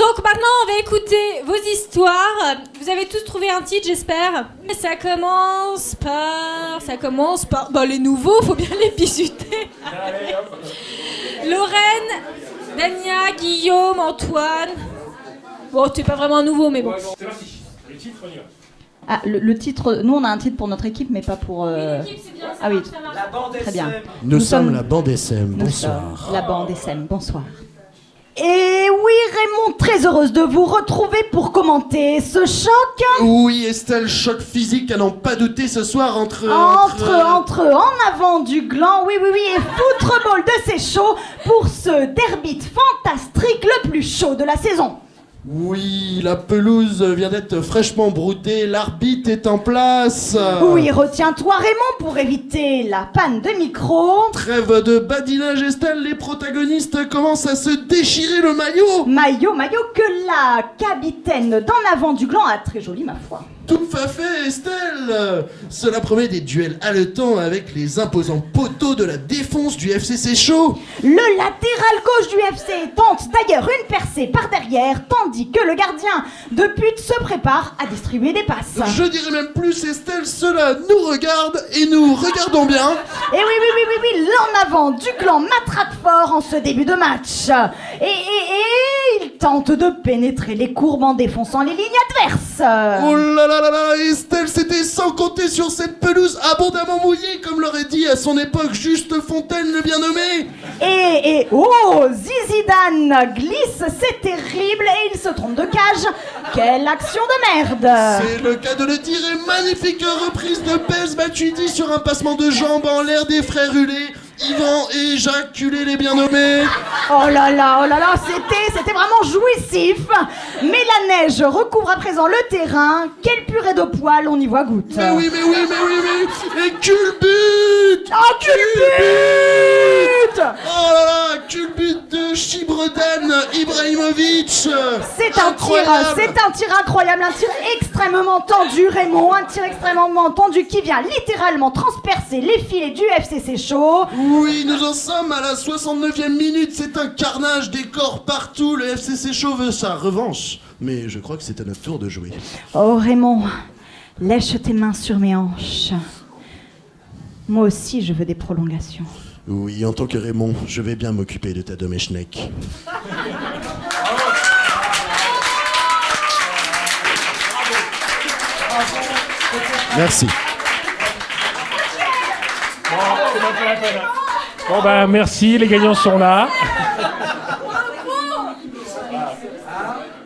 Donc maintenant, on va écouter vos histoires. Vous avez tous trouvé un titre, j'espère. Ça commence par... Bah, les nouveaux, faut bien les bisuter. Lorraine, Dania, Guillaume, Antoine. Bon, t'es pas vraiment un nouveau, mais bon. C'est parti. Le titre, on y va. Ah, le titre, nous on a un titre pour notre équipe, mais pas pour... L'équipe, c'est bien, ça Ah oui, marche, ça marche. La bande très bien. Nous sommes la bande SM, bonsoir. La bande SM, bonsoir. Et oui, Raymond, très heureuse de vous retrouver pour commenter ce choc. Oui, Estelle, choc physique à n'en pas douter ce soir entre en avant du gland, oui, et football de c'est chaud pour ce derby fantastique le plus chaud de la saison. Oui, la pelouse vient d'être fraîchement broutée, l'arbitre est en place. Oui, retiens-toi Raymond pour éviter la panne de micro. Trêve de badinage, Estelle, les protagonistes commencent à se déchirer le maillot. Maillot que la capitaine d'en avant du gland a très joli, ma foi. Tout à fait, Estelle. Cela promet des duels haletants avec les imposants poteaux de la défense du FCC Chaud. Le latéral gauche du FC tente d'ailleurs une percée par derrière, tandis que le gardien de but se prépare à distribuer des passes. Je dirais même plus, Estelle, cela nous regarde et nous regardons bien. Et oui, l'en avant du clan matraque fort en ce début de match. Et il tente de pénétrer les courbes en défonçant les lignes adverses. Oh là là là là, Estelle, c'était sans compter sur cette pelouse abondamment mouillée, comme l'aurait dit à son époque Juste Fontaine le bien nommé. Et oh, Zizidane glisse, c'est terrible, et il se trompe de cage. Quelle action de merde! C'est le cas de le dire, et magnifique reprise de Pez Matuidi sur un passement de jambes en l'air des frères Hulé. Yvan éjaculé les bien nommés. Oh là là, c'était vraiment jouissif. Mais la neige recouvre à présent le terrain. Quelle purée de poils, on y voit goutte. Mais oui. Et culbut. Oh, culbut. Oh là là, culbut de Chibredan Ibrahimovic. C'est un tir incroyable, un tir extrêmement tendu, Raymond. Un tir extrêmement tendu qui vient littéralement transpercer les filets du FCC Chaud. Oui, nous en sommes à la 69e minute, c'est un carnage des corps partout, le FCC Chaud veut sa revanche. Mais je crois que c'est à notre tour de jouer. Oh Raymond, lèche tes mains sur mes hanches. Moi aussi je veux des prolongations. Oui, en tant que Raymond, je vais bien m'occuper de ta Domeshnek. Merci. Bon ben merci, les gagnants sont là.